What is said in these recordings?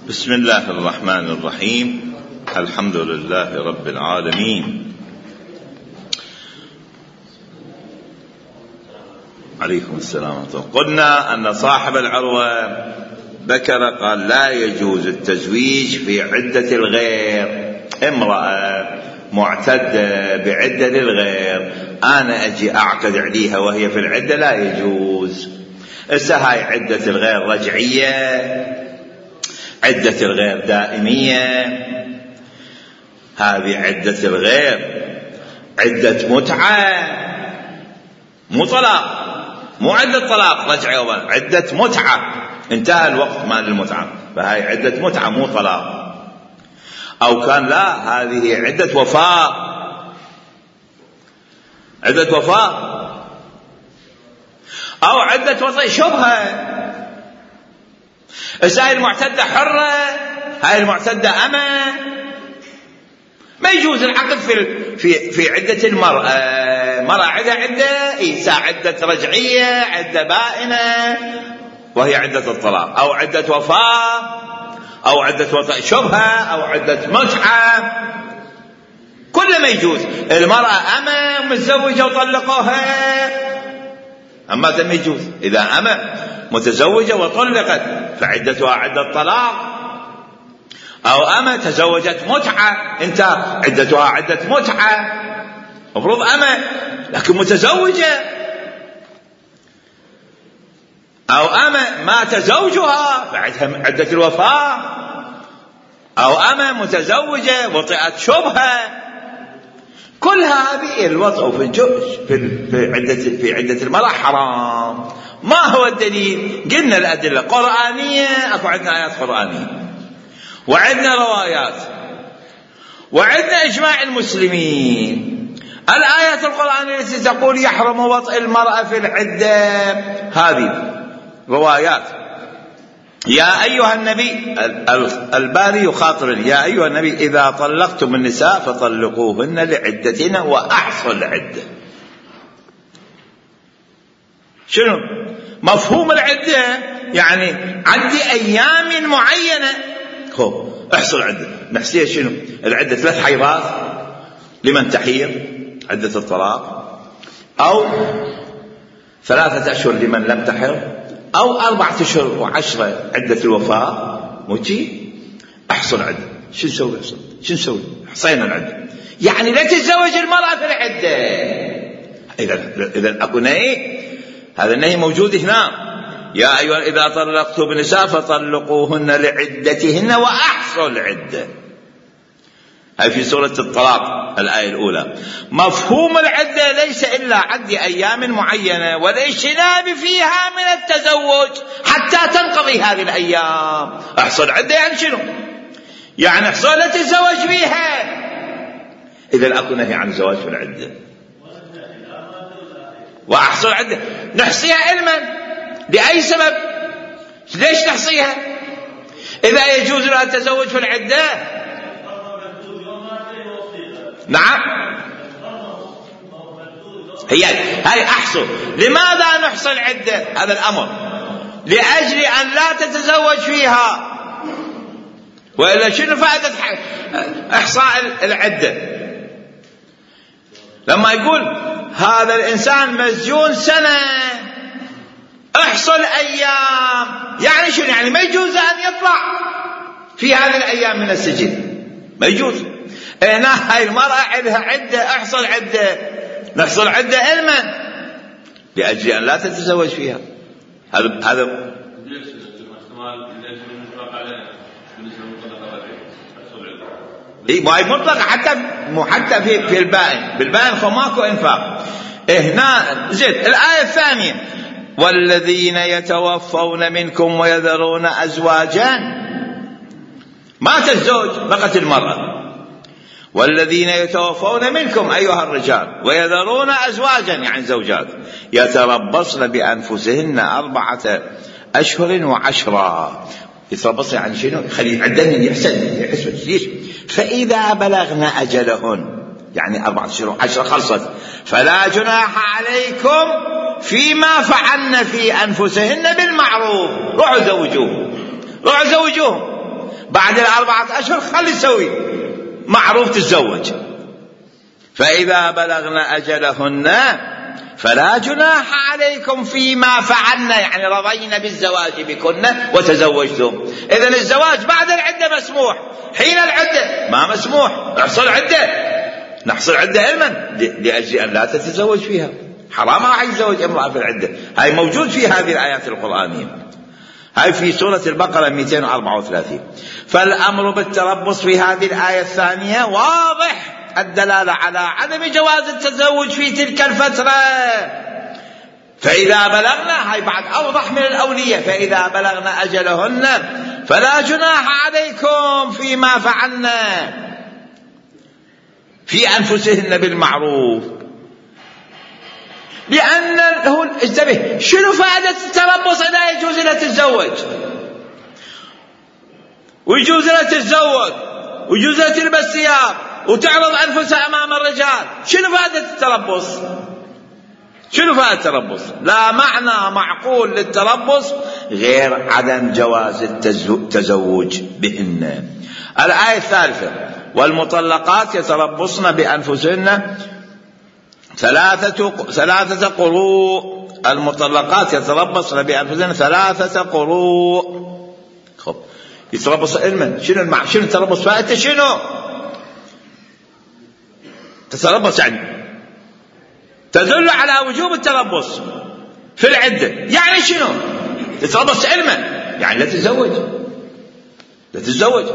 بسم الله الرحمن الرحيم. الحمد لله رب العالمين. عليكم السلام. قلنا أن صاحب العروة ذكر قال لا يجوز التزويج في عدة الغير. امرأة معتدة بعدة للغير، أنا أجي أعقد عليها وهي في العدة، لا يجوز. هاي عدة الغير رجعية، عدة الغير دائمية، هذه عدة الغير عدة متعة، مو طلاق، مو عدة طلاق رجعي، عدة متعة، انتهى الوقت مال المتعة، فهي عدة متعة مو طلاق. أو كان لا، هذه عدة وفاة، عدة وفاة، أو عدة وطئ شبهة. هاي المعتدة حرة، هاي المعتدة أمة، ما يجوز العقد في عدة المرأة. مرأة عدة إيسا عدة رجعية، عدة بائنة وهي عدة الطلاق، أو عدة وفاة، أو عدة وطئ شبهة، أو عدة متعة، كل ما يجوز. المرأة أمة متزوجة وطلقوها، أما ده ما يجوز. إذا أمة متزوجة وطلقت فعدتها عدة طلاق، أو أمة تزوجت متعة، انت عدتها عدة متعة، مفروض أمة لكن متزوجة. أو أمة مات زوجها فعدها عدة الوفاة، أو أمة متزوجة وطئت شبهة. كل هذه الوضع في عدة المرأة حرام. ما هو الدليل؟ قلنا الأدلة قرآنية، أكو عندنا آيات قرآنية، وعندنا روايات، وعندنا إجماع المسلمين. الآيات القرآنية التي تقول يحرم وطئ المرأة في العدة، هذه روايات. يا أيها النبي، الباري يخاطر، يا أيها النبي إذا طلقتم النساء فطلقوهن لعدتهن وأحصوا العدة. شنو مفهوم العدة؟ يعني عدي أيام معينة، هو احصل العدة. نحسيها شنو العدة؟ 3 حيضات لمن تحير، عدة الطلاق، أو 3 أشهر لمن لم تحر، أو 4 أشهر و10 عدة الوفاة. موتي احصل عدة. شو نسوي؟ شو نسوي؟ حصينا العدة، يعني لا تتزوج المرأة في العدة. إذا أكو نهي، هذا النهي موجود هنا. يا أيها إذا طلقتم النساء فطلقوهن لعدتهن وأحصوا العدة. هاي في سورة الطلاق الآية الأولى. مفهوم العدة ليس إلا عد أيام معينة والاجتناب فيها من التزوج حتى تنقضي هذه الأيام. أحصل العدة يعني شنو؟ يعني احصل لا تتزوج فيها. إذا أكو نهي عن الزواج في العدة. وأحصل العدة نحصيها علما، لأي سبب؟ ليش نحصيها؟ إذا يجوز لها التزوج في العدة. نعم، هاي أحصل. لماذا نحصل العدة؟ هذا الأمر لأجل أن لا تتزوج فيها، وإلا شنو فائدة إحصاء العدة؟ لما يقول هذا الإنسان مسجون سنة، احصل أيام، يعني شنو؟ يعني ما يجوز أن يطلع في هذه الأيام من السجن، ما يجوز. هنا هاي المرأة عندها عدة، احصل عدة. نحصل عدة علما لأجل أن لا تتزوج فيها. هذا ما هي مطلقة، حتى في البائن، بالبائن فماكو إنفاق. هنا زيد الآية الثانية والذين يتوفون منكم ويذرون أزواجا. مات الزوج بقت المرأة. والذين يتوفون منكم أيها الرجال ويذرون أزواجا يعني زوجات يتربصن بأنفسهن 4 أشهر و10. يتربصن يعني شنو؟ خلي عدن يحسن ليش؟ فإذا بلغن أجلهن يعني 4 أشهر و10 خلصت، فلا جناح عليكم فيما فعلن في أنفسهن بالمعروف. روحوا زوجوهم. بعد 4 أشهر خلي يسوي معروف تتزوج. فإذا بلغن أجلهن فلا جناح عليكم فيما فعلنا، يعني رضينا بالزواج بكن وتزوجتم. إذن الزواج بعد العدة مسموح، حين العدة ما مسموح. احصل عدة، نحصل عدة علما لأجل أن لا تتزوج فيها. حرام راح يتزوج امرأة في العدة. هاي موجود في هذه الآيات القرآنية، هاي في سورة البقرة 234. فالأمر بالتربص في هذه الآية الثانية واضح الدلالة على عدم جواز التزوج في تلك الفترة. فإذا بلغنا، هاي بعد أوضح من الأولية، فإذا بلغنا أجلهن فلا جناح عليكم فيما فعلنا في أنفسهن بالمعروف. لأن انتبه، شنو فائدة التربص إذا يجوز لها تتزوج ويجوز لها تتزوج ويجوز لها تلبس ثياب وتعرض أنفسها أمام الرجال؟ شنو فائدة التربص؟ شنو فائدة التربص؟ لا معنى معقول للتربص غير عدم جواز التزوج بهن. الآية الثالثة: والمطلقات يتربصن بأنفسهن 3 قروء. المطلقات يتربصن بأنفسهن 3 قروء. خب يتربص علما، شنو التربص؟ فائدته شنو؟ تتربص يعني تدل على وجوب التربص في العدة. يعني شنو تتربص علما؟ يعني لا تتزوج.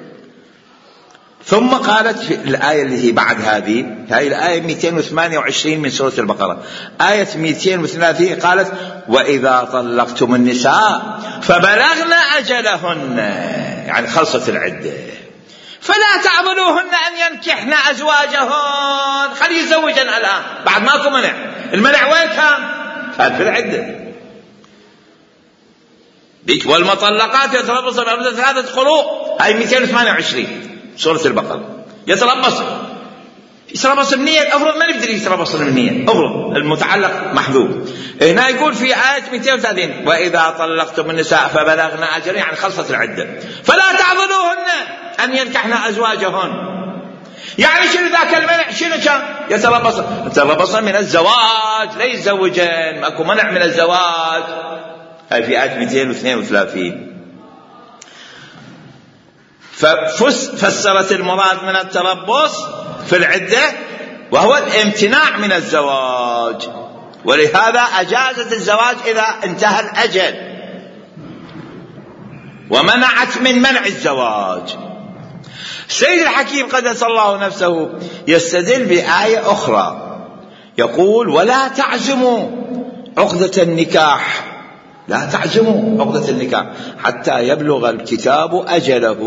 ثم قالت في الآية اللي هي بعد هذه، هاي الآية 228 من سورة البقرة، آية 230 قالت: وإذا طلقتم النساء فبلغن أجلهن، يعني خلصت العدة، فلا تعضلوهن أن ينكحن أزواجهن. خلي يتزوجن الآن بعد ماكو منع. المنع وين كان في العدة. والمطلقات يتربصن بأنفسهن 3 قروء، هاي 228 سورة البقرة. يتربص بنية، أفرض ما نقدر يتربص بنية، أفرض المتعلق محذوف. هنا يقول في آية 230: وإذا طلقتم النساء فبلغن أجلهن، يعني خلصت العدة، فلا تعضلوهن أن ينكحن أزواجهن. يعني شنو ذاك المنع؟ شنو كان يتربصن من الزواج، لا يتزوجن، ماكو منع من الزواج. هاي في آية 232. ففسرت المراد من التربص في العدة وهو الامتناع من الزواج، ولهذا أجازت الزواج إذا انتهى الأجل، ومنعت من منع الزواج. السيد الحكيم قدس الله نفسه يستدل بآية أخرى يقول: ولا تعزموا عقدة النكاح، لا تعزموا عقدة النكاح حتى يبلغ الكتاب أجله.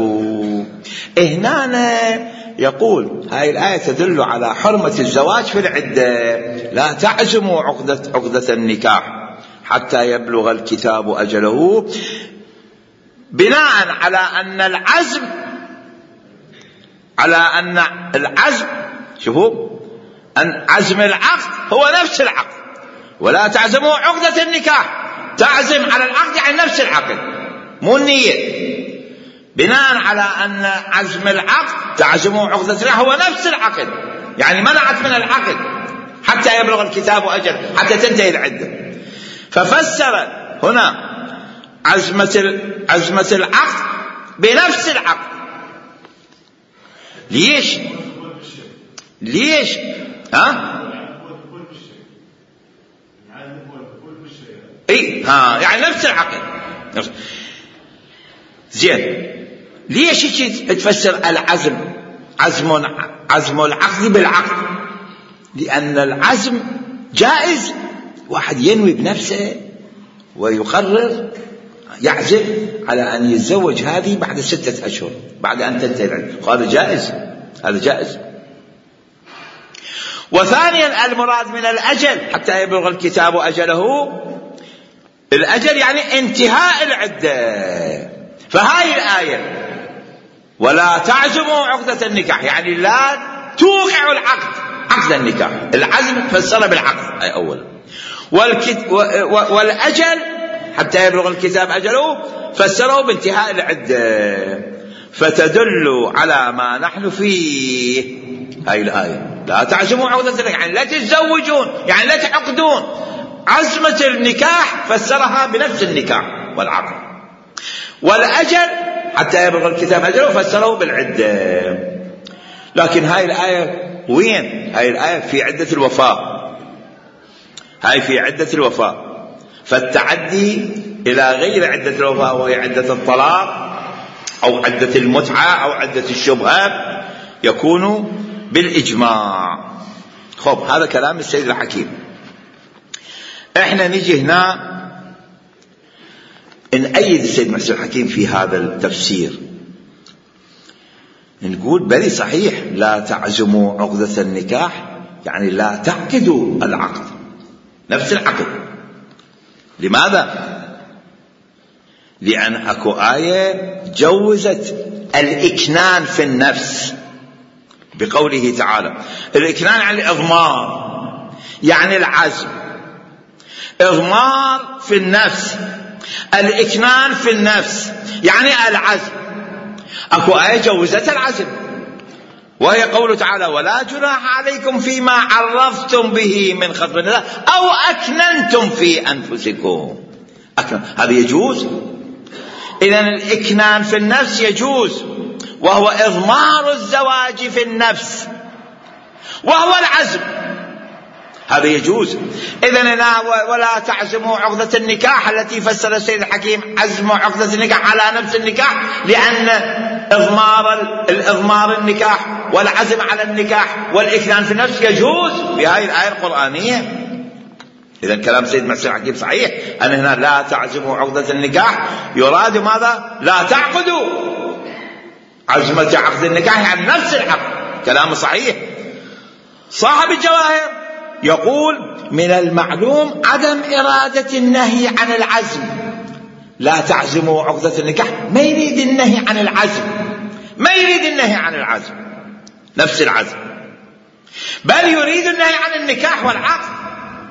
هنا يقول هاي الآية تدل على حرمة الزواج في العدة. لا تعزموا عقدة النكاح حتى يبلغ الكتاب أجله، بناء على أن العزم شوفوا، أن عزم العقد هو نفس العقد. ولا تعزموا عقدة النكاح، تعزم على العقد يعني نفس العقد مو النية. بناء على أن عزم العقد تعزموا عقدة النكاح هو نفس العقد، يعني منعت من العقد حتى يبلغ الكتاب أجل، حتى تنتهي العدة. ففسر هنا عزمة العقد بنفس العقد. ليش يعني نفس العقد. زين، ليش تفسر العزم عزم العقد بالعقد؟ لأن العزم جائز، واحد ينوي بنفسه ويقرر يعزم على أن يتزوج هذه بعد 6 أشهر بعد أن تنتهي العدة، هذا جائز، هذا جائز. وثانيا المراد من الأجل حتى يبلغ الكتاب أجله، الأجل يعني انتهاء العدة. فهاي الآية ولا تعزموا عقدة النكاح يعني لا توقعوا العقد، عقد النكاح. العزم فسره بالعقد أي أول، والأجل حتى يبلغ الكتاب أجله فسره بانتهاء العدة. فتدل على ما نحن فيه. هاي الآية لا تعزموا عقدة النكاح يعني لا تتزوجون، يعني لا تعقدون. عزمة النكاح فسرها بنفس النكاح والعقد، والأجل حتى يبلغ الكتاب أجله فسره بالعدة. لكن هاي الآية وين؟ هاي الآية في عدة الوفاة، هاي في عدة الوفاة. فالتعدي إلى غير عدة الوفاة وهي عدة الطلاق أو عدة المتعة أو عدة الشبهة يكون بالإجماع. خب هذا كلام السيد الحكيم. احنا نجي هنا نأيد السيد محسن الحكيم في هذا التفسير، نقول بلي صحيح لا تعزموا عقدة النكاح يعني لا تعقدوا العقد، نفس العقد. لماذا؟ لأن أكو آية جوزت الإكنان في النفس بقوله تعالى. الإكنان يعني الإضمار، يعني العزم. إضمار في النفس، الإكنان في النفس يعني العزم. أكو آية جوزت العزم وهي قوله تعالى ولا جناح عليكم فيما عرفتم به من خطب النساء أو أكننتم في أنفسكم. هذا يجوز. إذن الإكنان في النفس يجوز، وهو إضمار الزواج في النفس، وهو العزم، هذا يجوز. إذن ولا تعزموا عقدة النكاح التي فسر السيد الحكيم عزم عقدة النكاح على نفس النكاح، لأن الإضمار النكاح والعزم على النكاح والإكنان في النفس يجوز بهذه الآية القرآنية. إذن كلام سيد محسن الحكيم صحيح أن هنا لا تعزموا عقدة النكاح يراد ماذا؟ لا تعقدوا. عزمة عقد النكاح يعني نفس العقد، كلام صحيح. صاحب الجواهر يقول من المعلوم عدم إرادة النهي عن العزم. لا تعزموا عقدة النكاح ما يريد النهي عن العزم، ما يريد النهي عن العزم نفس العزم، بل يريد النهي عن النكاح والعقد.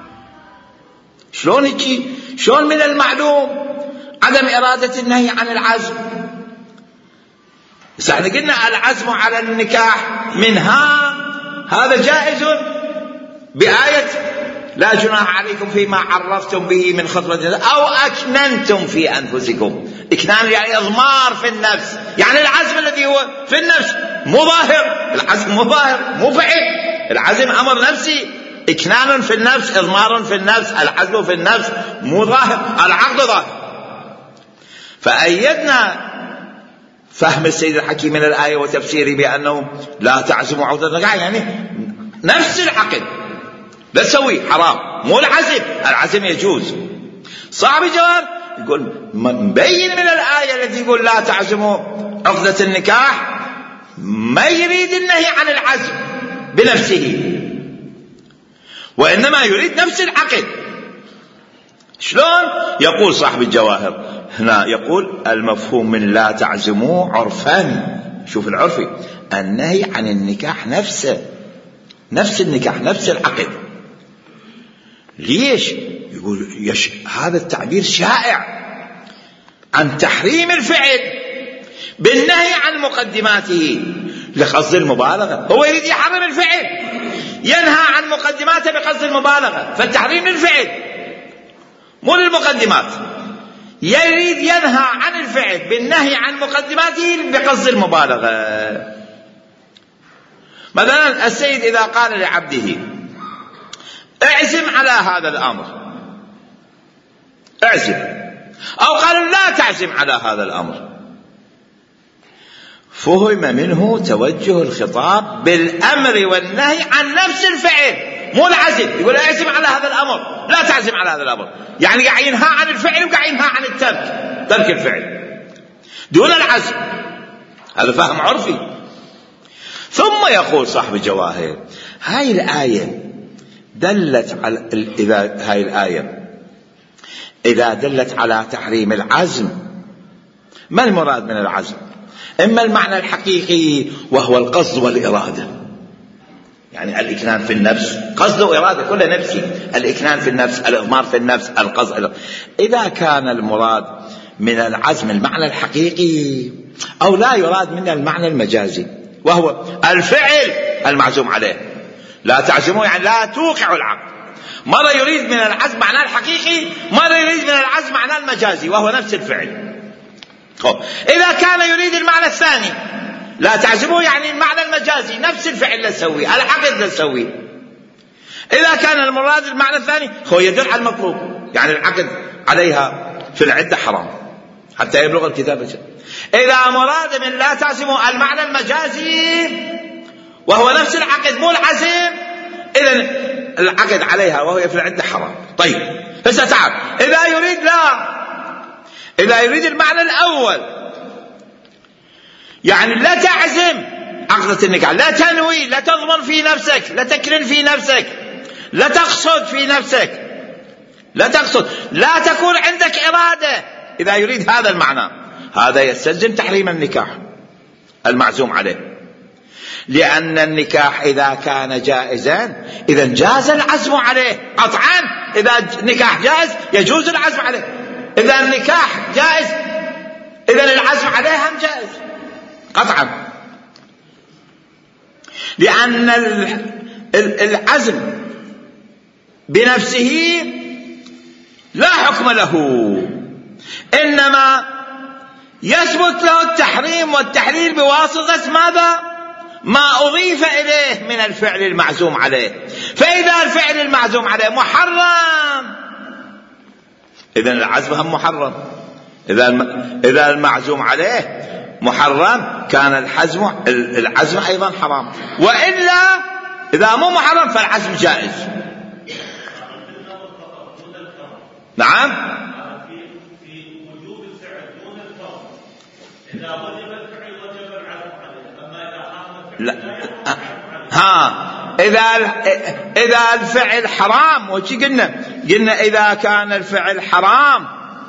شلون يجي؟ شلون من المعلوم عدم إرادة النهي عن العزم؟ احنا قلنا العزم على النكاح منها، هذا جائز بآية لا جناح عليكم فيما عرفتم به من خطبة النساء أو أكننتم في أنفسكم. إكنان يعني إضمار في النفس، يعني العزم الذي هو في النفس مو ظاهر. العزم مو ظاهر مو فعل، العزم أمر نفسي. إكنان في النفس، إضمار في النفس، العزم في النفس مو ظاهر، العقد ظاهر. فأيدنا فهم السيد الحكيم من الآية وتفسيره بأنه لا تعزموا عقدة النكاح يعني نفس العقد، لا تسوي حرام، مو العزم. العزم يجوز. صاحب الجواب يقول مبين من الآية التي يقول لا تعزموا عقدة النكاح ما يريد النهي عن العزم بنفسه، وإنما يريد نفس العقد. شلون؟ يقول صاحب الجواهر هنا، يقول المفهوم من لا تعزموا عرفا، شوف العرفي، النهي عن النكاح نفسه، نفس النكاح نفس العقد. ليش؟ يقول هذا التعبير شائع عن تحريم الفعل بالنهي عن مقدماته لقصد المبالغة. هو يريد يحرم الفعل، ينهى عن مقدماته بقصد المبالغة، فالتحريم للفعل مو للمقدمات. يريد ينهى عن الفعل بالنهي عن مقدماته بقصد المبالغة. مثلا السيد إذا قال لعبده اعزم على هذا الأمر، اعزم، أو قال لا تعزم على هذا الأمر، فهم منه توجه الخطاب بالأمر والنهي عن نفس الفعل مو العزم. يقول اعزم على هذا الأمر، لا تعزم على هذا الأمر، يعني قاعد ينهى عن الفعل وقاعد ينهى عن الترك، ترك الفعل دون العزم. هذا فهم عرفي. ثم يقول صاحب الجواهر هاي الآية دلت على هاي الآية إذا دلت على تحريم العزم، ما المراد من العزم؟ إما المعنى الحقيقي وهو القصد والإرادة، يعني الإكنان في النفس، قصد وإرادة كلها نفسي، الإكنان في النفس، الإضمار في النفس، القصد. إذا كان المراد من العزم المعنى الحقيقي أو لا يراد منه المعنى المجازي وهو الفعل المعزوم عليه. لا تعزموا يعني لا توقعوا العقد. مرة يريد من العزم معناه الحقيقي، مرة يريد من العزم معناه المجازي وهو نفس الفعل. إذا كان يريد المعنى الثاني لا تعزموا يعني المعنى المجازي نفس الفعل اللي نسويه، العقد اللي نسويه. إذا كان المراد المعنى الثاني هو يدل على المطلوب، يعني العقد عليها في العدة حرام حتى يبلغ الكتاب. إذا مراد من لا تعزموا المعنى المجازي وهو نفس العقد مو العزم، إذن العقد عليها وهو في العدة حرام. طيب فستعب إذا يريد المعنى الأول، يعني لا تعزم عقدة النكاح، لا تنوي، لا تضمن في نفسك، لا تكرن في نفسك، لا تقصد في نفسك، لا تكون عندك إرادة. إذا يريد هذا المعنى هذا يستلزم تحريم النكاح المعزوم عليه، لأن النكاح إذا كان جائزا إذن جاز العزم عليه قطعا. إذا النكاح جائز يجوز العزم عليه، إذا النكاح جائز إذن العزم عليه هم جائز قطعا، لأن العزم بنفسه لا حكم له، إنما يثبت له التحريم والتحليل بواسطة ماذا؟ ما أضيف إليه من الفعل المعزوم عليه. فإذا الفعل المعزوم عليه محرم إذن العزم هم محرم، إذا المعزوم عليه محرم كان العزم أيضا حرام، وإلا إذا مو محرم فالعزم جائز. نعم، في وجوب الفعل دون الفرض. إذا وجب الفعل وجب العزم عليه، أما إذا حرم الفعل إذا الفعل حرام، وش قلنا إذا كان الفعل حرام،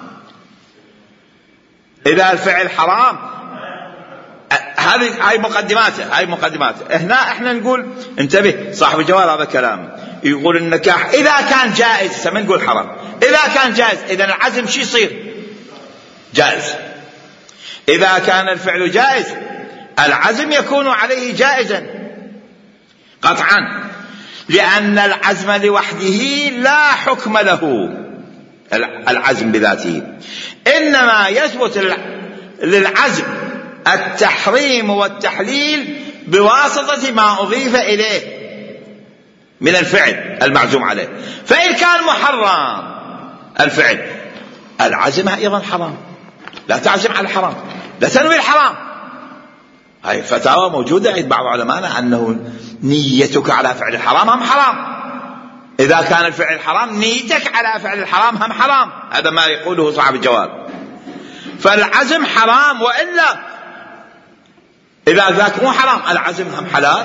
إذا الفعل حرام هاي مقدماته. هنا احنا نقول انتبه، صاحب الجواب هذا كلام يقول النكاح إذا كان جائز، ما نقول حرام، إذا كان جائز إذن العزم شي يصير جائز. إذا كان الفعل جائز العزم يكون عليه جائزا قطعا، لأن العزم لوحده لا حكم له العزم بذاته، إنما يثبت للعزم التحريم والتحليل بواسطة ما أضيف إليه من الفعل المعزوم عليه. فإن كان محرم الفعل العزم أيضا حرام، لا تعزم على الحرام، لا تنوي الحرام. هاي فتاوى موجودة عند بعض علماءنا أنه نيتك على فعل الحرام هم حرام، إذا كان الفعل حرام نيتك على فعل الحرام هم حرام. هذا ما يقوله صاحب الجواب. فالعزم حرام، وإلا إذا ذاك مو حرام العزم هم حلال،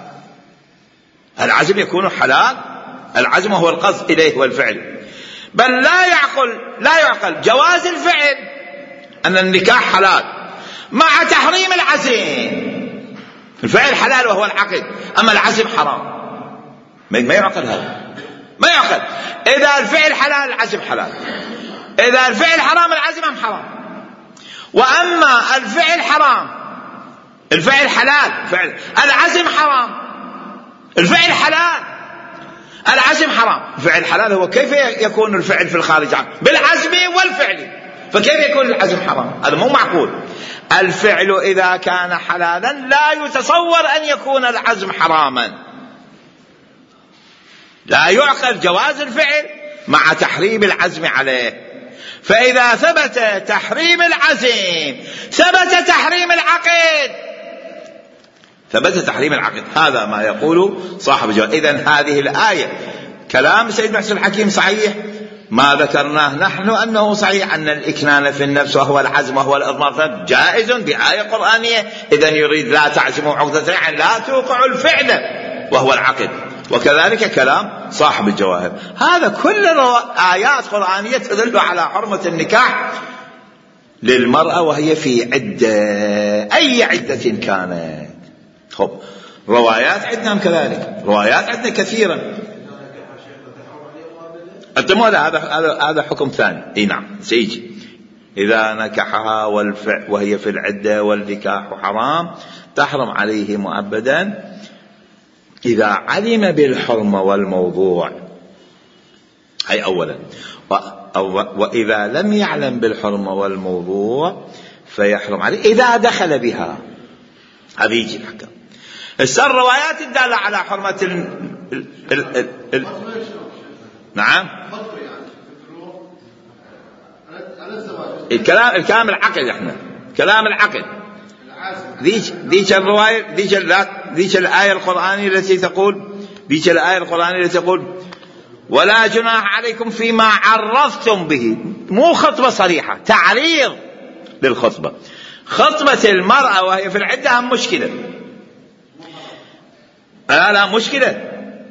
العزم يكون حلال، العزم هو القصد إليه والفعل. بل لا يعقل جواز الفعل أن النكاح حلال مع تحريم العزم. الفعل حلال وهو العقد، أما العزم حرام. ما يعقل هذا، ما يعقل. إذا الفعل حلال العزم حلال، إذا الفعل حرام العزم هم حرام. وأما الفعل حرام الفعل حلال العزم حرام، الفعل حلال العزم حرام. الفعل حلال هو كيف يكون الفعل في الخارج عنه بالعزم والفعل، فكيف يكون العزم حرام؟ هذا مو معقول. الفعل إذا كان حلالا لا يتصور أن يكون العزم حراما، لا يعقل جواز الفعل مع تحريم العزم عليه. فإذا ثبت تحريم العزم ثبت تحريم العقد، هذا ما يقول صاحب الجواب. إذن هذه الآية كلام سيد محسن الحكيم صحيح، ما ذكرناه نحن أنه صحيح، أن الإكنان في النفس وهو العزم وهو الإضمار جائز بآية قرآنية. إذن يريد لا تعزموا عقدة يعني لا توقعوا الفعل وهو العقد، وكذلك كلام صاحب الجواهر. هذا كل آيات قرآنية تدل على حرمة النكاح للمرأة وهي في عدة، أي عدة كانت. خب روايات عندنا كذلك، روايات عندنا كثيرا. هذا حكم ثاني. اي نعم سيجي إذا نكحها وهي في العدة والنكاح حرام تحرم عليه مؤبدا إذا علم بالحرمة والموضوع. هي أولا. وإذا لم يعلم بالحرمة والموضوع فيحرم عليه إذا دخل بها. هذه يجي الحكم. الروايات الدالة على حرمة نعم الكلام العقد. احنا كلام العقد ذيك الرواية ذيك الآية القرآنية التي تقول ولا جناح عليكم فيما عرضتم به. مو خطبة صريحة، تعريض للخطبة. خطبة المرأة وهي في العدة هم مشكلة. لا مشكلة.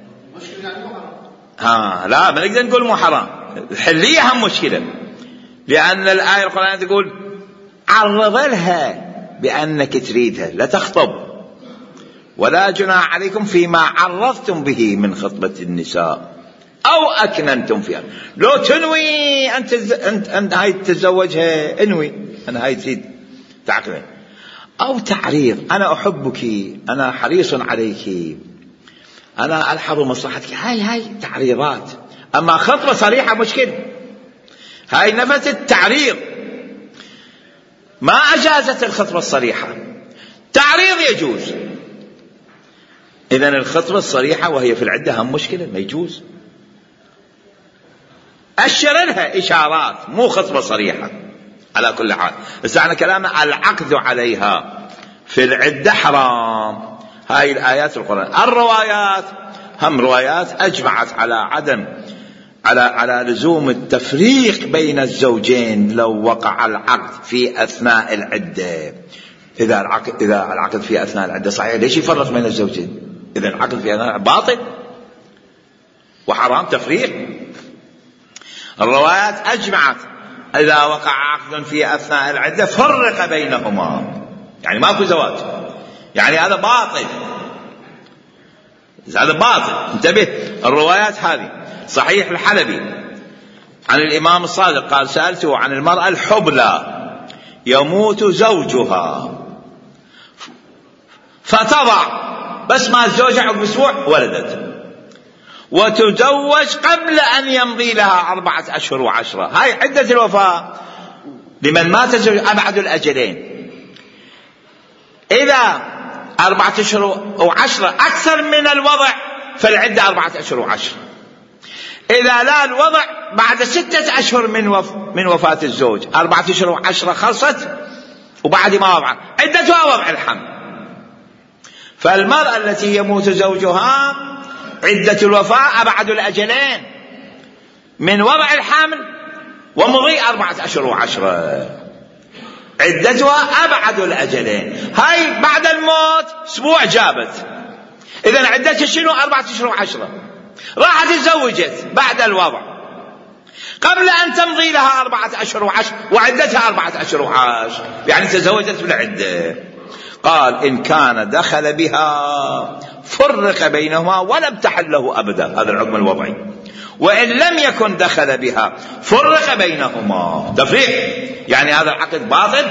لا ما نقدر نقول مو حرام. الحلية هم مشكلة، لأن الآية القرآنية تقول عرض لها بأنك تريدها لا تخطب، ولا جناح عليكم فيما عرضتم به من خطبة النساء أو أكننتم فيها. لو تنوي أنت هاي تتزوجها، انوي أنا هاي تريد تعقلين. أو تعريض، أنا أحبك، أنا حريص عليك، أنا ألحظ مصلحتك. هاي تعريضات. أما خطبة صريحة مشكلة. هاي نفت التعريض، ما أجازت الخطبة الصريحة. تعريض يجوز. إذن الخطبة الصريحة وهي في العدة هم مشكلة، ما يجوز. أشر لها إشارات، مو خطبة صريحة. على كل حال استعنا كلامنا العقد عليها في العدة حرام. هاي الآيات القرآن. الروايات هم روايات أجمعت على لزوم التفريق بين الزوجين لو وقع العقد في أثناء العدة. إذا العقد في أثناء العدة صحيح، ليش يفرق بين الزوجين؟ إذا العقد في أثناء باطل وحرام تفريق. الروايات أجمعت إذا وقع عقد في أثناء العدة فرق بينهما، يعني ماكو زواج، يعني هذا باطل. انتبه. الروايات هذه صحيح الحلبي عن الإمام الصادق قال سألته عن المرأة الحبلى يموت زوجها فتضع بس ما الزوجة عقب أسبوع ولدت، وتزوج قبل أن يمضي لها 4 أشهر و10. هاي عدة الوفاة لمن مات زوج أبعد الأجلين. إذا 4 أشهر و10 أكثر من الوضع فالعدة 4 أشهر و10. إذا لا الوضع بعد 6 أشهر من وفاة الزوج 4 أشهر و10 خلصت، وبعد ما وضع عدتها وضع الحمل. فالمرأة التي يموت زوجها عدة الوفاة أبعد الأجلين من وضع الحمل ومضي 4 أشهر و10. عدتها أبعد الأجلين. هاي بعد الموت أسبوع جابت، إذن عدتها شنو؟ 4 أشهر و10. راحت تزوجت بعد الوضع قبل أن تمضي لها 4 أشهر و10 وعدتها 4 أشهر و10، يعني تزوجت بالعدة. قال إن كان دخل بها فرق بينهما ولم تحل له أبدا. هذا الحكم الوضعي. وإن لم يكن دخل بها فرق بينهما تفريق، يعني هذا العقد باطل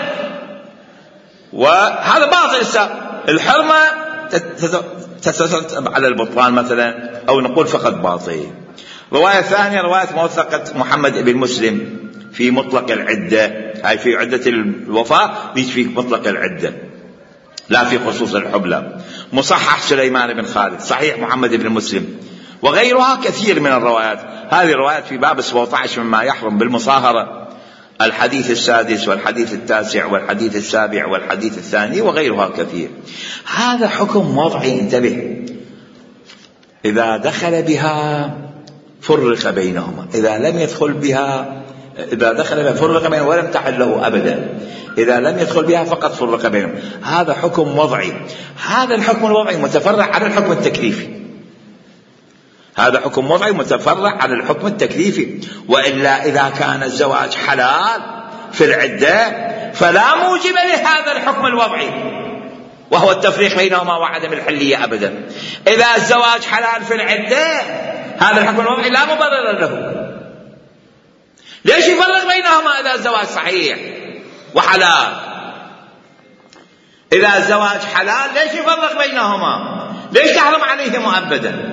وهذا باطل. الحرمة تترتب على البطلان مثلا، أو نقول فقط باطل. رواية ثانية رواية موثقة محمد بن مسلم في مطلق العدة، هاي في عدة الوفاة، ليش في مطلق العدة لا في خصوص الحبلى. مصحح سليمان بن خالد، صحيح محمد بن مسلم، وغيرها كثير من الروايات. هذه الروايات في باب 17 مما يحرم بالمصاهرة، الحديث السادس والحديث التاسع والحديث السابع والحديث الثاني وغيرها كثير. هذا حكم وضعي. انتبه. إذا دخل بها فرق بينهما، إذا لم يدخل بها، إذا دخل بها فرق بينهما ولم تحل له أبدا، إذا لم يدخل بها فقط فرق بينهم. هذا حكم وضعي. هذا الحكم الوضعي متفرع على الحكم التكليفي. هذا حكم وضعي متفرع على الحكم التكليفي. وإلا إذا كان الزواج حلال في العدة فلا موجب لهذا الحكم الوضعي، وهو التفريق بينهما وعدم الحلية أبدا. إذا الزواج حلال في العدة هذا الحكم الوضعي لا مبرر له. ليش يفرق بينهما إذا الزواج صحيح وحلال؟ إذا الزواج حلال ليش يفرق بينهما؟ ليش تحرم عليه مؤبدا؟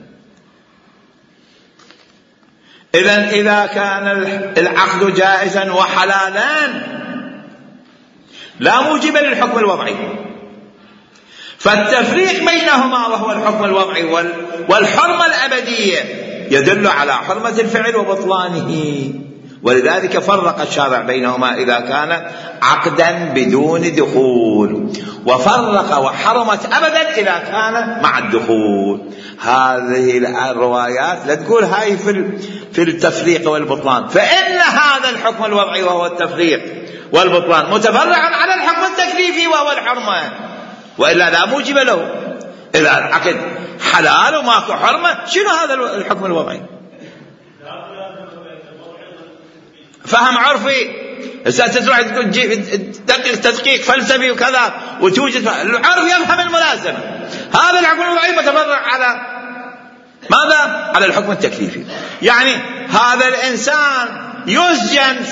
إذا كان العقد جائزا وحلالا لا موجب للحكم الوضعي، فالتفريق بينهما وهو الحكم الوضعي والحرمة الأبدية يدل على حرمة الفعل وبطلانه، ولذلك فرق الشارع بينهما إذا كان عقدا بدون دخول، وفرق وحرمت أبدا إذا كان مع الدخول. هذه الروايات لا تقول هاي في التفريق والبطلان، فإن هذا الحكم الوضعي وهو التفريق والبطلان متفرع على الحكم التكليفي وهو الحرمة، وإلا لا موجب له. إذا العقد حلال وماكو حرمة شنو هذا الحكم الوضعي؟ فهم عرفي. تروح تدقيق تدقيق فلسفي وكذا وتوجد العرف يفهم الملازمة. هذا الحكم الوضعي متفرع على ماذا؟ على الحكم التكليفي. يعني هذا الإنسان يسجن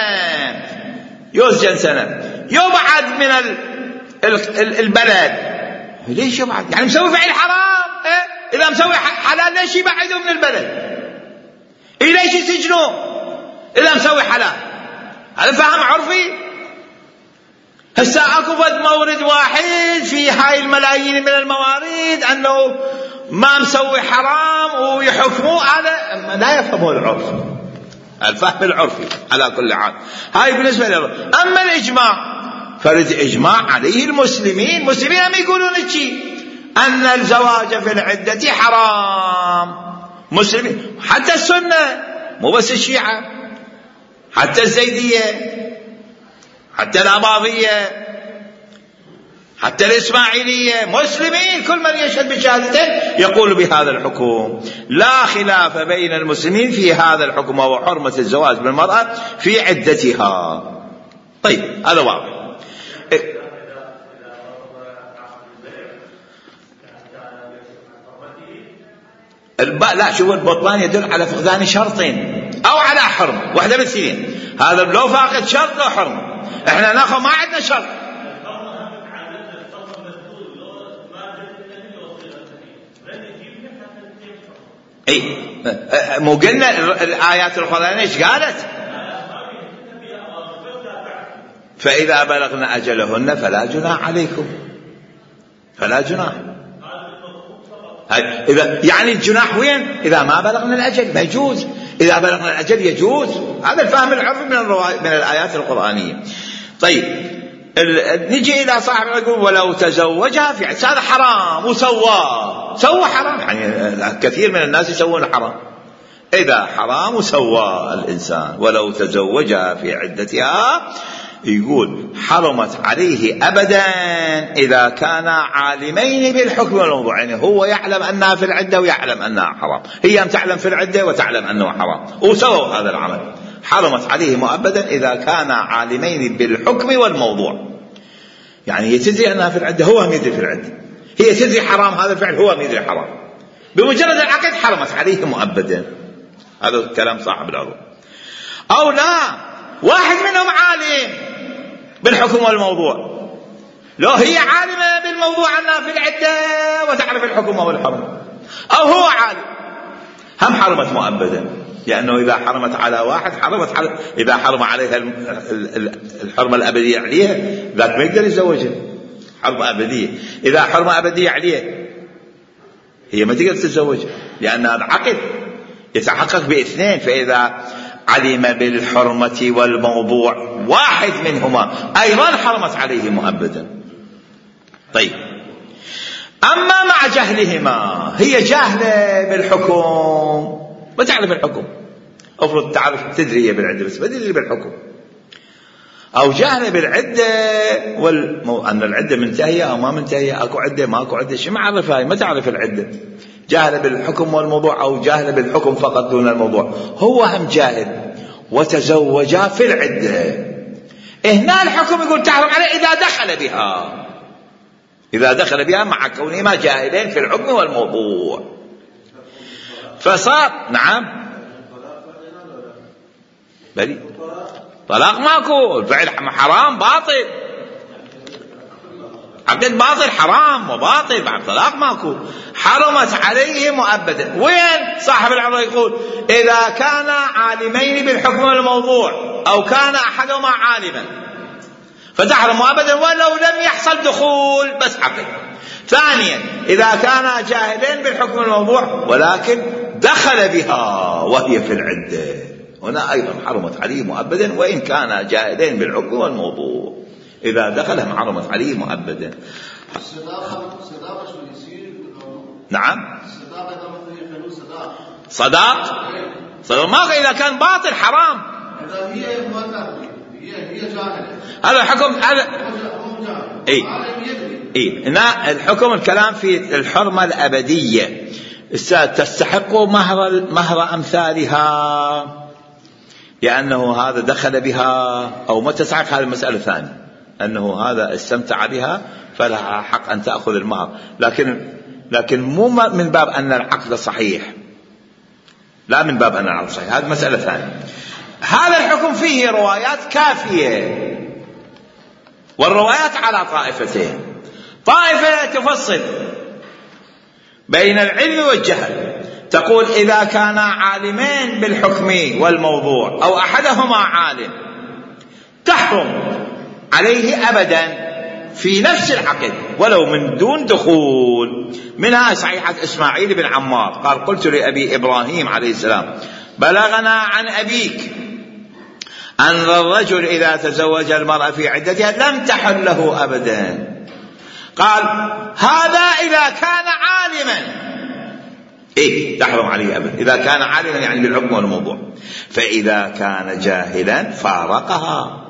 سنة يبعد من البلد. ليش يبعد؟ يعني مسوي فعل حرام. إذا مسوي حلال ليش يبعدوا من البلد؟ ليش يسجنوا إذا مسوي حلال؟ هذا فهم عرفي. هسه اكو فد مورد واحد في هاي الملايين من الموارد انه ما مسوي حرام ويحكموه، هذا لا يفهمه العرف، الفهم العرفي على كل حال. هاي بالنسبة له. أما الإجماع فرد إجماع عليه المسلمين هم يقولون الشيء أن الزواج في العدة حرام. مسلمين حتى السنة، مو بس الشيعة، حتى الزيدية، حتى الأباضية، حتى الإسماعيلية، مسلمين كل من يشهد بشهادته يقول بهذا الحكم. لا خلاف بين المسلمين في هذا الحكم وهو حرمة الزواج بالمرأة في عدتها. طيب هذا واضح. لا، شوف البطلان يدل على فقدان شرطين أو على حرم واحدة من الاثنين. هذا لو فاقد شرط أو حرم. احنا ناخذ ما عندنا شرط. اي مو قلنا الآيات القرآنية ايش قالت؟ فإذا بلغن أجلهن فلا جناح عليكم، فلا جناح. إذا يعني الجناح وين؟ إذا ما بلغنا الأجل ما يجوز، إذا بلغنا الأجل يجوز. هذا الفهم العرفي من الآيات القرآنية. طيب نجي إلى صاحب يقول ولو تزوجها في هذا حرام وسوى حرام. يعني كثير من الناس يسوون حرام. إذا حرام وسوى الإنسان ولو تزوجها في عدتها، يقول حرمت عليه أبدا إذا كان عالمين بالحكم والموضوع. يعني هو يعلم أنها في العدة ويعلم أنها حرام، هي تعلم في العدة وتعلم أنه حرام وسووا هذا العمل. حرمت عليه مؤبدا إذا كان عالمين بالحكم والموضوع. يعني هي تدري أنها في العدة، هو هم يدري في العدة، هي تدري حرام هذا الفعل، هو هم يدري حرام. بمجرد العقد حرمت عليه مؤبدا. هذا الكلام صاحب العروض. أو لا، واحد منهم عالم بالحكم والموضوع، لو هي عالمة بالموضوع أنها في العدة وتعرف الحكم والحرم، أو هو عالم، هم حرمت مؤبدا. لأنه إذا حرمت على واحد إذا حرم عليها الحرمة الأبدية عليها ذاك ما يقدر يتزوجها. حرمة أبدية، إذا حرمة أبدية عليها هي ما تقدر تتزوجها، لأن هذا عقد يتحقق باثنين. فإذا علم بالحرمة والموضوع واحد منهما أيضا حرمت عليه مؤبدا. طيب أما مع جهلهما، هي جاهلة بالحكم ما تعرف الحكم، أفرض تعرف تدري هي بالعدة بس ما تدري بالحكم، أو جاهلة بالعدة أن العدة منتهية أو ما منتهية، أكو عدة ما أكو عدة، شو معرفها؟ ما تعرف العدة. جاهلة بالحكم والموضوع أو جاهلة بالحكم فقط دون الموضوع. هو هم جاهل وتزوجا في العدة. هنا الحكم يقول تحرم عليه إذا دخل بها مع كونهما جاهلين في الحكم والموضوع. فصار نعم بلي طلاق ماكو، الفعل حرام باطل، عقد باطل حرام وباطل، بعد طلاق ماكو، حرمت عليه مؤبدا. وين صاحب العروة يقول إذا كان عالمين بالحكم والموضوع أو كان أحدهما عالما فتحرم مؤبدا ولو لم يحصل دخول بس عقد. ثانيا إذا كان جاهلين بالحكم والموضوع ولكن دخل بها وهي في العدة، هنا أيضا حرمت عليه مؤبدا وإن كان جاهلين بالحكم والموضوع، إذا دخلهم حرمت عليه مؤبدا. نعم صداق ما إذا كان باطل حرام، هذا الحكم هذا الحكم الكلام في الحرمة الأبدية تستحق مهر أمثالها لأنه هذا دخل بها أو ما تستحق، هذه المسألة الثانية، أنه هذا استمتع بها فلها حق أن تأخذ المهر، لكن مو من باب أن العقد صحيح، لا من باب أن العقد صحيح، هذه مسألة ثانية. هذا الحكم فيه روايات كافية، والروايات على طائفتين، طائفة تفصل بين العلم والجهل، تقول إذا كان عالمين بالحكم والموضوع أو أحدهما عالم تحرم عليه أبدا في نفس العقد ولو من دون دخول. منها صحيحة إسماعيل بن عمار قال قلت لأبي إبراهيم عليه السلام بلغنا عن أبيك أن الرجل إذا تزوج المرأة في عدتها لم تحل له أبدا. قال هذا إذا كان عالما تحرم عليه أبدا، إذا كان عالما يعني بالحكم والموضوع، فإذا كان جاهلا فارقها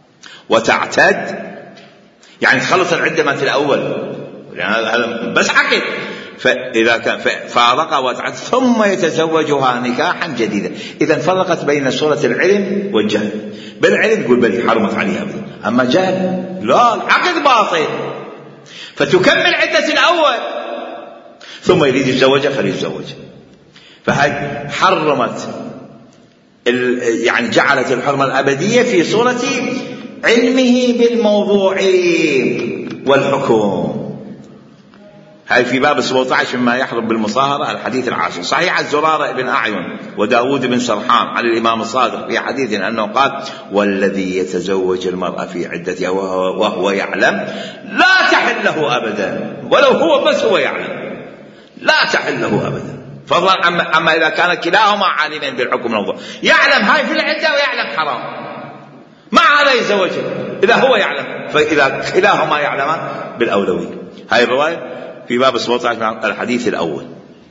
وتعتد، يعني تخلص العدة ما في الأول، يعني بس عقد، فإذا كان فارقها وتعتد ثم يتزوجها نكاحا جديدا. إذا فرقت بين صورة العلم والجهل، بالعلم يقول بلي حرمت عليه أبدا، أما جهل لا، العقد باطل، فتكمل عدة الأول ثم يريد يتزوجها فليتزوجها. فهي حرمت يعني جعلت الحرمة الأبدية في صورة علمه بالموضوع والحكم. هاي في باب 17 مما يحرم بالمصاهرة الحديث العاشر. صحيح الزرارة بن أعين وداود بن سرحان عن الإمام الصادق في حديث أنه قال والذي يتزوج المرأة في عدتها وهو يعلم لا تحل له أبدا، ولو هو بس هو يعلم لا تحل له أبدا، فضلا عما إذا كان كلاهما عالمين بالحكم الموضوع، يعلم هاي في العدة ويعلم حرام، ما عليه يتزوجها إذا هو يعلم، فإذا كلاهما يعلمان بالأولوية. هاي الرواية في باب 17 الحديث الأول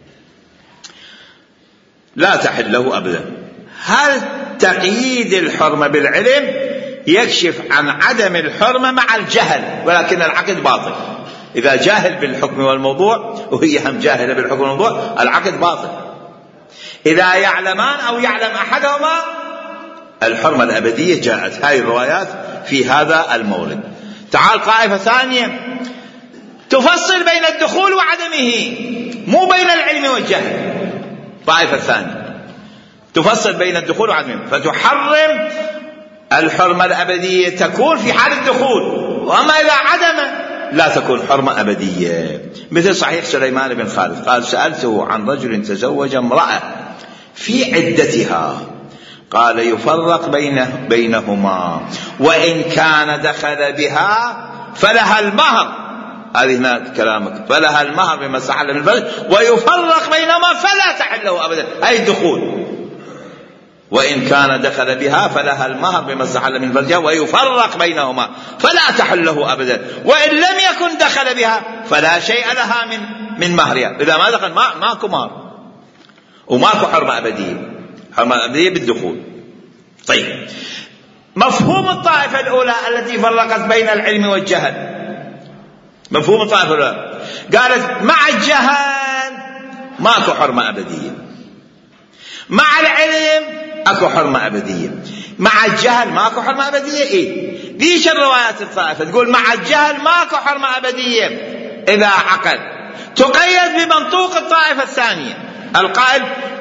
لا تحل له أبدا. هل تقييد الحرمة بالعلم يكشف عن عدم الحرمة مع الجهل، ولكن العقد باطل. إذا جاهل بالحكم والموضوع وهي هم جاهلة بالحكم والموضوع العقد باطل. إذا يعلمان أو يعلم أحدهما الحرمة الأبدية جاءت. هاي الروايات في هذا المورد. تعال طائفة ثانية تفصل بين الدخول وعدمه، مو بين العلم والجهل. طائفة ثانية تفصل بين الدخول وعدمه، فتحرم الحرمة الأبدية تكون في حال الدخول، وأما إذا عدم لا تكون حرمة أبدية. مثل صحيح سليمان بن خالد قال سألته عن رجل تزوج امرأة في عدتها قال يفرق بينهما وإن كان دخل بها فلها المهر، هذه هنا كلامك، فلها المهر بما استحل من الفرج، ويفرق بينهما فلا تحل له أبدا، أي الدخول. وإن كان دخل بها فلها المهر بما استحل من فرجها ويفرق بينهما فلا تحل له أبدا، وإن لم يكن دخل بها فلا شيء لها من مهرها. إذا ما دخل ماكو مهر وماكو حرمة أبدية، حرمة أبدية بالدخول. طيب، مفهوم الطائفة الأولى التي فرقت بين العلم والجهل، مفهوم الطائفة الأولى قالت مع الجهل ماكو حرمة أبدية، مع العلم اكو حرمة أبدية، مع الجهل ماكو حرمة أبدية. ليش الروايات الطائفة تقول مع الجهل ماكو حرمة أبدية إذا عقد؟ تقيد بمنطوق الطائفة الثانية القائل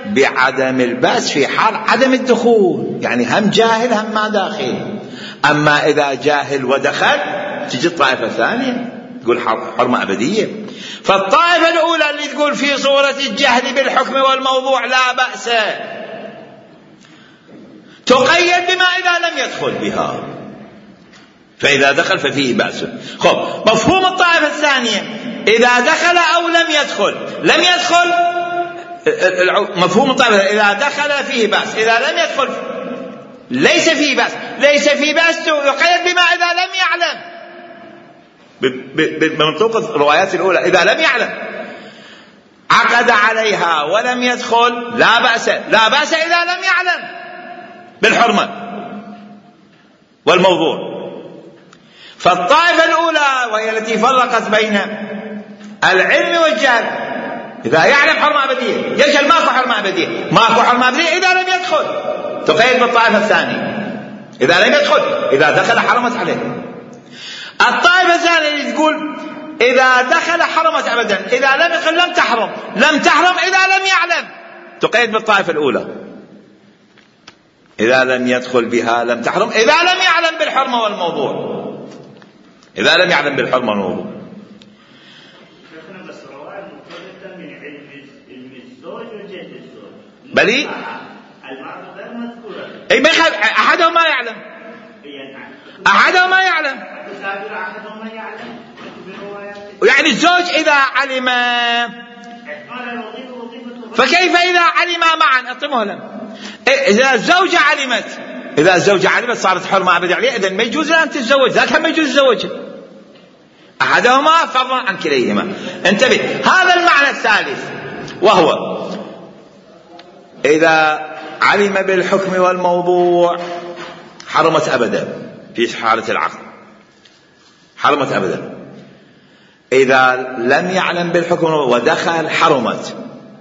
بعدم البأس في حال عدم الدخول، يعني هم جاهل هم ما داخل. أما إذا جاهل ودخل تجي الطائفة الثانية تقول حرمة أبدية. فالطائفة الأولى اللي تقول في صورة الجهل بالحكم والموضوع لا بأس، تقيد بما إذا لم يدخل بها، فإذا دخل ففيه بأس. خب، مفهوم الطائفة الثانية إذا دخل أو لم يدخل. لم يدخل مفهوم الطائفة إذا دخل فيه بأس، إذا لم يدخل ليس فيه بأس. ليس فيه بأس يقيد بما إذا لم يعلم، بمنطوق الروايات الأولى إذا لم يعلم عقد عليها ولم يدخل لا بأس. لا بأس إذا لم يعلم بالحرمة والموضوع. فالطائفة الأولى وهي التي فرقت بين العلم والجهل، إذا يعلم حرمة أبدية، يجهل ماكو حرمة أبدية، ماكو حرمة أبدية إذا لم يدخل، تقيد بالطائفة الثانية إذا لم يدخل، إذا دخل حرمت عليه. الطائفة الثانية اللي تقول إذا دخل حرمت أبدا، إذا لم يدخل لم تحرم، لم تحرم إذا لم يعلم، تقيد بالطائفة الأولى إذا لم يدخل بها لم تحرم، إذا لم يعلم بالحرمة والموضوع، إذا لم يعلم بالحرمة والموضوع. بلي أي ما أحدهم ما يعلم، أحدهم ما يعلم، يعني الزوج إذا علم، فكيف إذا علم معا؟ أعطمه لهم. إذا الزوجة علمت، إذا الزوجة علمت صارت حرمة أبدية عليه، إذن ما يجوز لها أن تتزوج، ذاك ما يجوز الزوجة، أحدهما فرضا عن كليهما. انتبه، هذا المعنى الثالث، وهو إذا علم بالحكم والموضوع حرمت أبدا في حالة العقد، حرمت أبدا. إذا لم يعلم بالحكم ودخل حرمت،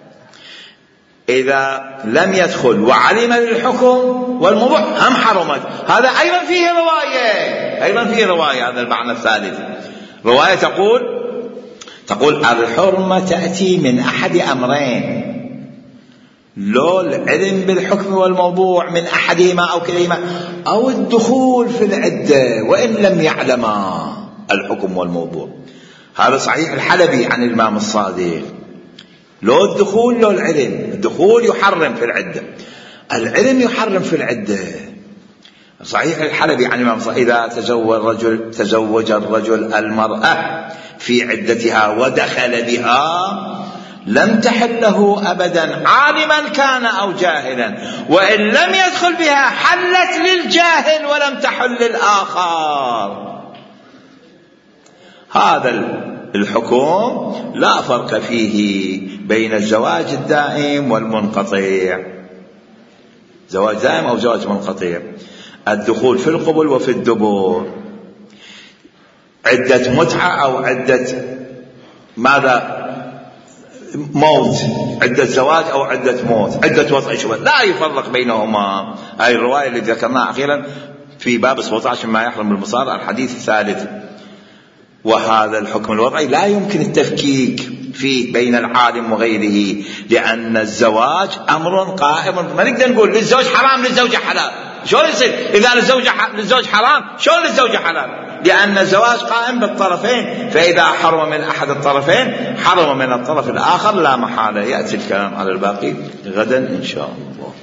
إذا لم يدخل وعلم بالحكم والموضوع هم حرمت. هذا أيضا فيه رواية، أيضا فيه رواية. هذا المعنى الثالث، رواية تقول الحرمة تأتي من أحد أمرين، لو العلم بالحكم والموضوع من أحدهما أو كليهما، أو الدخول في العدة وإن لم يعلما الحكم والموضوع. هذا صحيح الحلبي عن الإمام الصادق، لو الدخول لو العلم. الدخول يحرم في العدة، العلم يحرم في العدة. صحيح الحلبي عن الإمام الصادق إذا تزوج الرجل المرأة في عدتها ودخل بها لم تحل له أبدا، عالما كان أو جاهلا، وإن لم يدخل بها حلت للجاهل ولم تحل للآخر. هذا الحكم لا فرق فيه بين الزواج الدائم والمنقطع، زواج دائم أو زواج منقطع، الدخول في القبل وفي الدبر، عدة متعة أو عدة ماذا موت، عدة زواج أو عدة موت، عدة وضع شبه، لا يفرق بينهما. هذه الرواية اللي ذكرناها أخيرا في باب 17 ما يحرم بالمصار، الحديث الثالث. وهذا الحكم الوضعي لا يمكن التفكيك فيه بين العالم وغيره، لأن الزواج أمر قائم. ما نقدر نقول للزوج حرام للزوجة حلال، شلون يصير؟ إذا للزوج حرام شلون للزوجة حلال؟ لأن الزواج قائم بالطرفين، فإذا حرم من أحد الطرفين حرم من الطرف الآخر لا محالة. يأتي الكلام على الباقي غدا إن شاء الله.